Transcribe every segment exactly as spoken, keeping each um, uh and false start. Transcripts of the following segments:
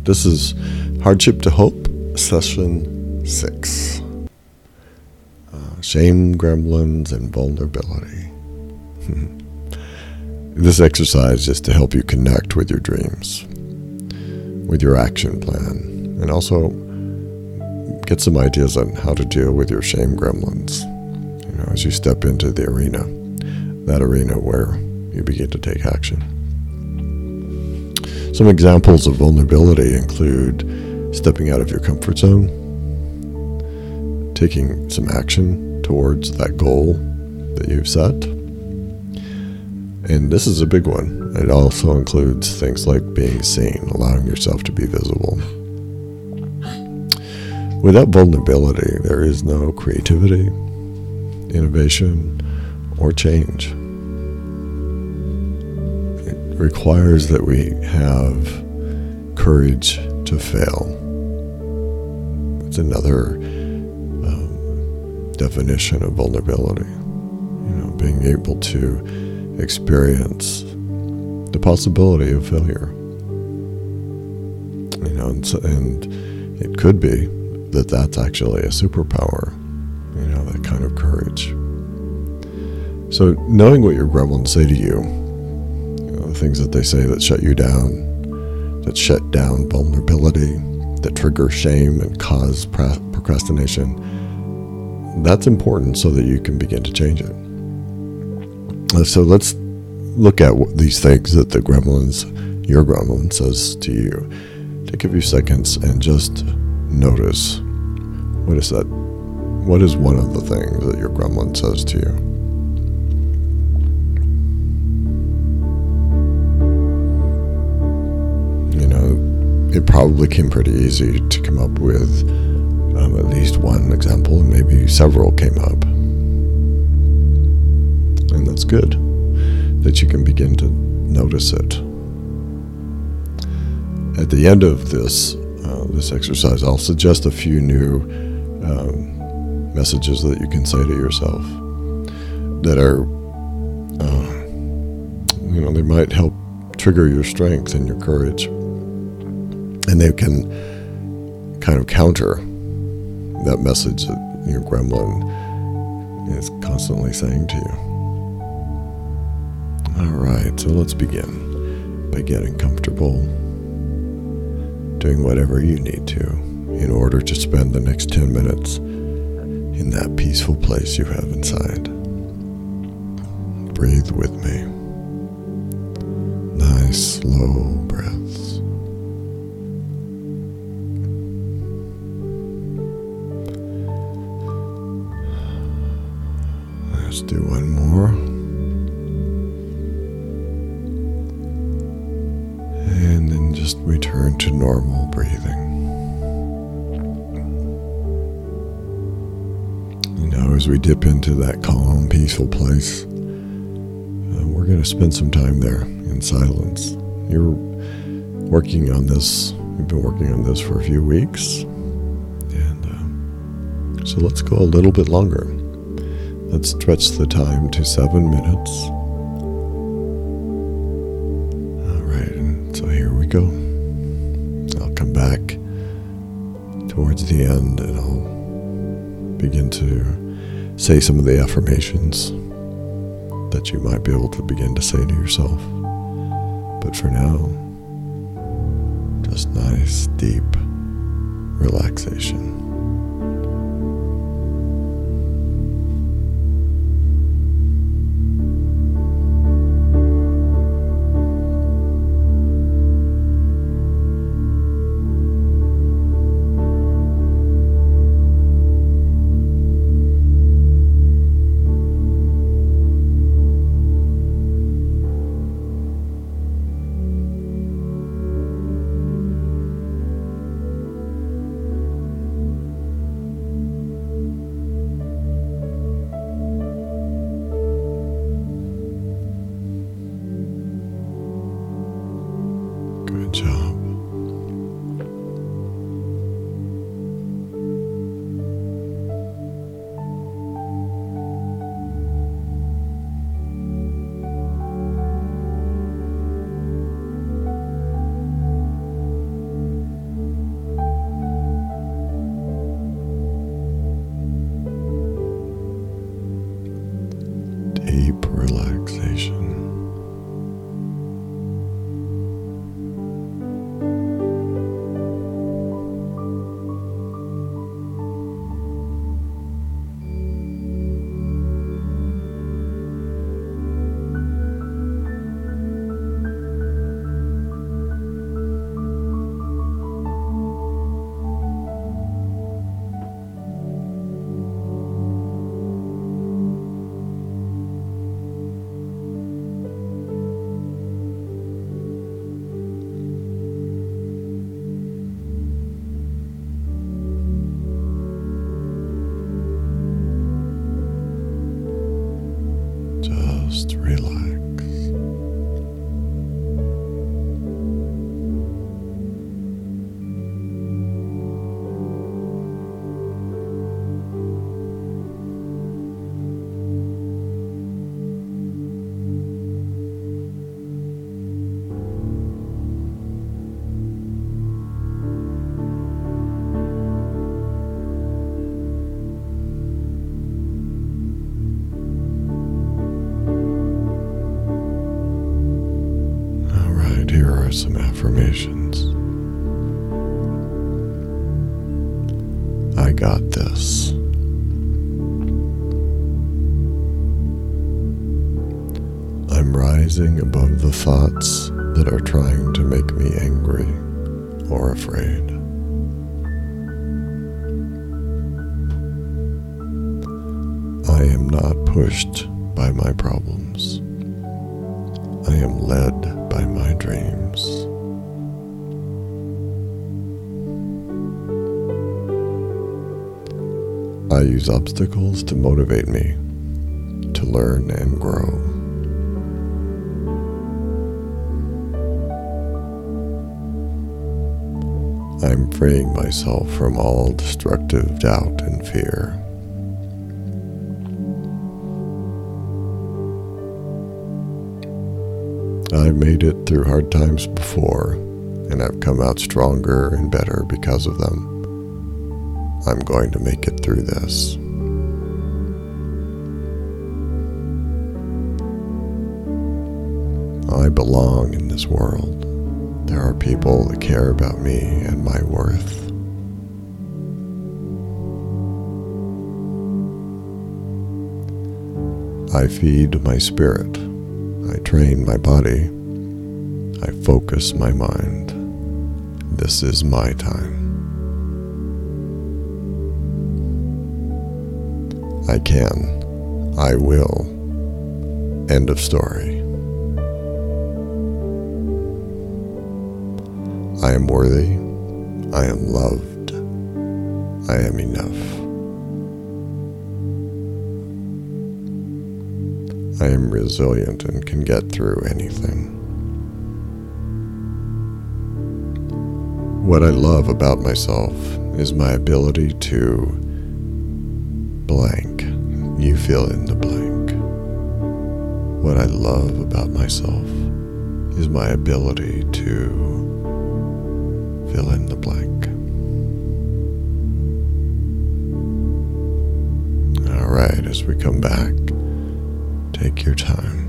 This is Hardship to Hope, Session six. Uh, shame, gremlins, and vulnerability. This exercise is to help you connect with your dreams, with your action plan, and also get some ideas on how to deal with your shame gremlins, you know, as you step into the arena, that arena where you begin to take action. Some examples of vulnerability include stepping out of your comfort zone, taking some action towards that goal that you've set. And this is a big one. It also includes things like being seen, allowing yourself to be visible. Without vulnerability, there is no creativity, innovation, or change. It requires that we have courage to fail. It's another um, definition of vulnerability. You know, being able to experience the possibility of failure. You know, and, so, and it could be that that's actually a superpower, you know, that kind of courage. So knowing what your gremlins say to you, you know, the things that they say that shut you down, that shut down vulnerability, that trigger shame and cause pra- procrastination, that's important so that you can begin to change it. So let's look at what these things that the gremlins, your gremlin says to you. Take a few seconds and just notice, what is that? What is one of the things that your gremlin says to you? You know, it probably came pretty easy to come up with um, at least one example, and maybe several came up. And that's good, that you can begin to notice it. At the end of this uh, this exercise, I'll suggest a few new um, messages that you can say to yourself that are, uh, you know, they might help trigger your strength and your courage, and they can kind of counter that message that your gremlin is constantly saying to you. All right, so let's begin by getting comfortable, doing whatever you need to in order to spend the next ten minutes in that peaceful place you have inside. Breathe with me. Nice, slow breaths. Let's do one more. And then just return to normal breathing. You know, as we dip into that calm, peaceful place, uh, we're going to spend some time there in silence. You're working on this, we've been working on this for a few weeks. And um, so let's go a little bit longer. Let's stretch the time to seven minutes. So here we go. I'll come back towards the end and I'll begin to say some of the affirmations that you might be able to begin to say to yourself. But for now, just nice, deep relaxation. affirmations. I got this. I'm rising above the thoughts that are trying to make me angry or afraid. I am not pushed by my problems. I am led by my dreams. I use obstacles to motivate me to learn and grow. I'm freeing myself from all destructive doubt and fear. I've made it through hard times before, and I've come out stronger and better because of them. I'm going to make it through this. I belong in this world. There are people that care about me and my worth. I feed my spirit. I train my body. I focus my mind. This is my time. I can. I will. End of story. I am worthy. I am loved. I am enough. I am resilient and can get through anything. What I love about myself is my ability to blank. You fill in the blank. What I love about myself is my ability to fill in the blank. All right, as we come back, take your time.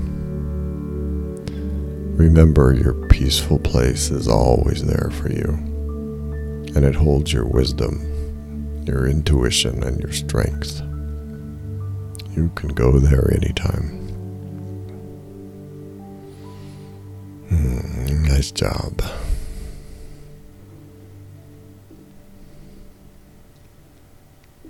Remember, your peaceful place is always there for you, and it holds your wisdom, your intuition, and your strength. You can go there anytime. Hmm, nice job.